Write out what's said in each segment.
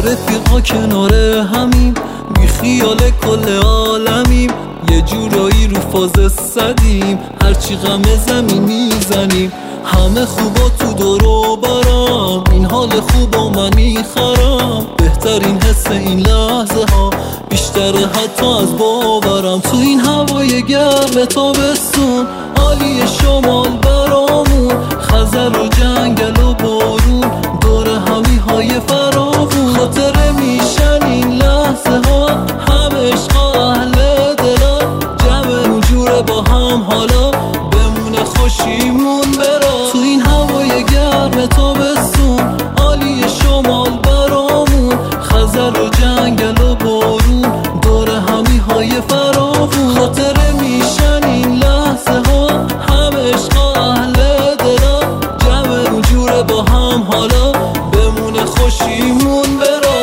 رفیقا کنار همیم، بی خیال کل عالمیم، یه جورایی رو فاز صدیم، هرچی غم زمین میزنیم. همه خوبا تو دور و برم، این حال خوبا من میخرم. بهترین حس این لحظه ها بیشتره حتی از باورم. تو این هوای گرم تابستون، عالی شمال برامون، خزر و جنگل و بارون، دور همی های فراوون. خاطره میشن این لحظه ها، همه عشقا اهل دلن، جمع جوره با هم حالا بمونه خوشیمون برا. تو این هوای گرم تابستون، عالی شمال برامون، خزر و جنگل و بارون، دور همی های فراوون. خاطره میشن این لحظه ها، همه عشقا اهل دلن، جمع جوره با هم حالا بمونه خوشیمون برا.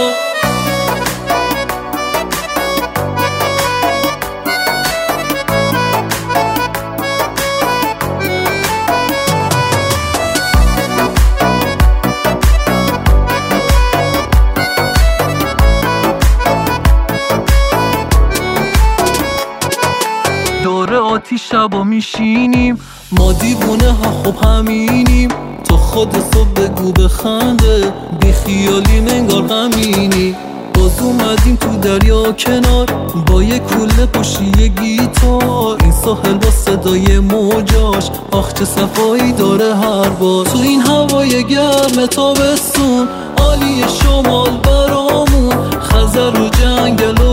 دور آتیش شبا میشینیم، ما دیوونه ها خوب همینیم. تو خود صبح بگو بخنده، بی خیالیم انگار غمینی. باز اومدیم تو دریا کنار، با یه کوله پشتی یه گیتار، این ساحل با صدای موجاش آخ چه صفایی داره هر بار. تو این هوای گرم تابستون، عالی شمال برامون، خزر و جنگل و